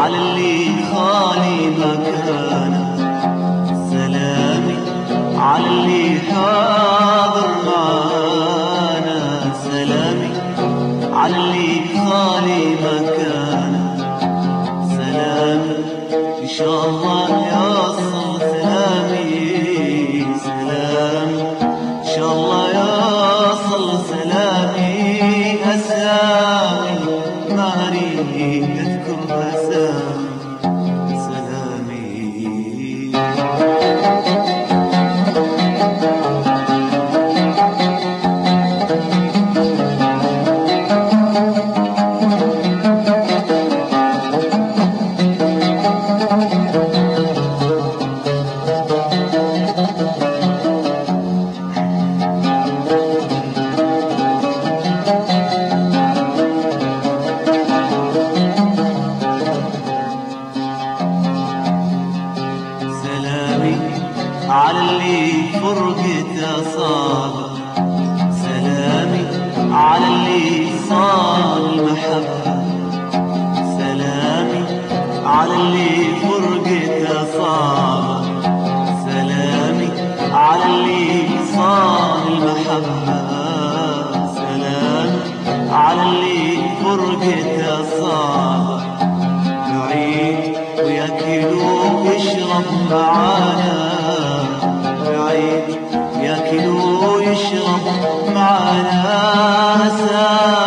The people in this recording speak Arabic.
على اللي خالي مكانه، سلامي على اللي حاضر معانا، سلامي على اللي خالي مكانه، سلامي إن شاء الله يوصل سلامي، سلامي إن شاء الله يوصل سلامي، أسامي ما أريد أذكر أسامي، سلامي. على اللي فرقته صار، سلامي على اللي صار المحبة، سلامي على اللي فرقته صار، سلامي على اللي صار المحبة، سلامي على اللي فرقته صار، بعيد وياكلوا ويشرب معانا، بعيد ياكل ويشرب معنا،